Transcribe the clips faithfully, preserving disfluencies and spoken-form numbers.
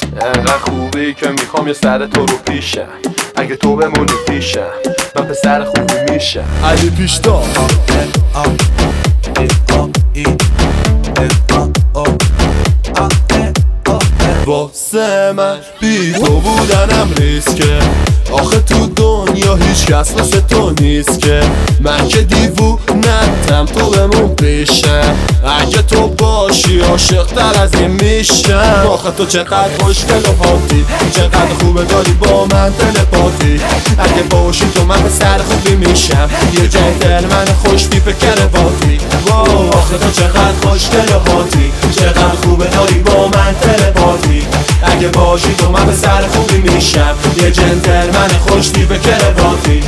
انقدر خوبی که میخوام یه سر تو رو پیشم. اگه تو بمونی پیشم من پسر خوبی میشم. علی پیشتا واسه من بی تو بودنم ریسکه. آخه تو دنیا هیچ کس مثل تو نیست که. من که دیوونتم تو بمون پیشم. اگه تو باشی عاشق تر از این میشم. آخه تو چقدر خوشگل و حاطی، چقدر خوبه داری با من تلپاتی. اگه باشی تو من پسر خوبی میشم. یه جنتلمن خوش تیپ کرواتی. آخه تو چقدر خوشگل و حاطی، چقدر خوبه داری با من تلپاتی. اگه باشی تو من پسر خوبی میشم. یه جنتلمن خوش تیپ کرواتی.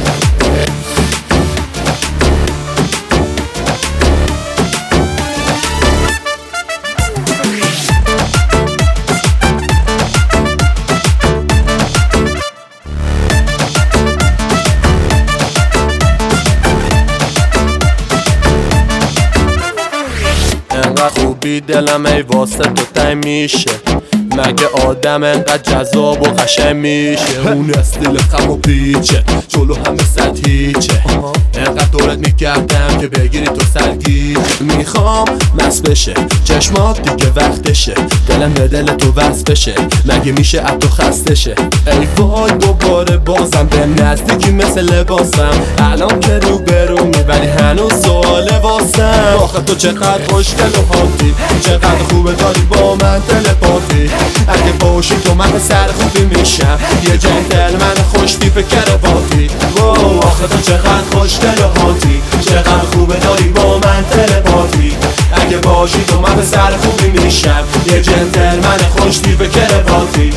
انقدر خوبی دلم ای واسه تو تنگ میشه. مگه آدم انقدر جذاب و قشنگ میشه؟ اون استیل خم و پیچه، جلو همه صد هیچه. انقدر دورت میکردم که بگیری تو سرگیچه. میخوام مست بشه چشمات دیگه وقتشه. دلم به دل تو وصل بشه، مگه میشه از تو خسته شه؟ ای وای دوباره بازم به نزدیکی مثل لباسم. الان که رو برومی ولی هنوز سواله واسم. آخه تو چقدر خوشگل و حاطی، چقدر خوبه داری با من تلپاتی. اگه باشی تو من پسر خوبی میشم. یه جنتلمن خوش تیپ کرواتی. آخه تو چقدر خوشگل و حاطی، چقدر خوبه داری با من تلپاتی. اگه باشی تو من پسر خوبی میشم. یه جنتلمن خوش تیپ کرواتی.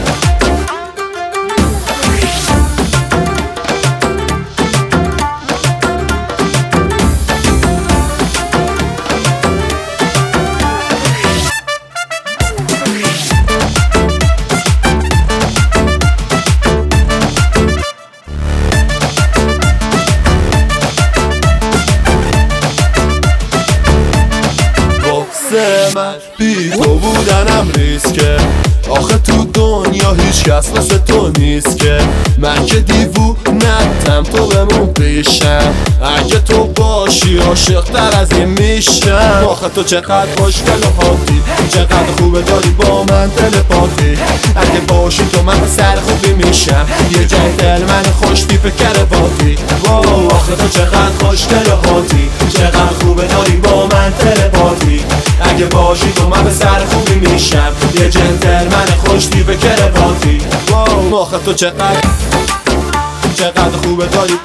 من بی تو بودنم ریسکه. آخه تو دنیا هیچ کس مثل تو نیست که. من که دیوونتم تو بمون پیشم. اگه تو باشی عاشق تر از این میشم. آخه تو چقدر خوشگل و حاطی، چقدر خوبه داری با من تلپاتی. اگه باشی تو من پسر خوبی میشم. یه جنتلمن خوش تیپ کرواتی. آخه تو چقدر خوشگل و حاطی، چقدر خوبه داری با من تلپاتی. اگه باشی تو من پسر خوبی میشم. یه جنتلمن خوش تیپ کرواتی. آخه تو چقدر چقدر خوبه داری.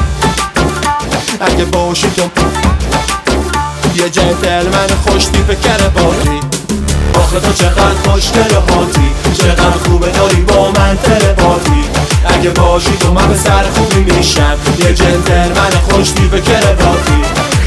اگه باشی تو یه جنتلمن خوش تیپ کرواتی. آخه تو چقدر خوشگل و حاطی، چقدر خوبه داری با من تلپاتی. اگه باشی تو من پسر خوبی میشم. یه جنتلمن خوش تیپ کرواتی.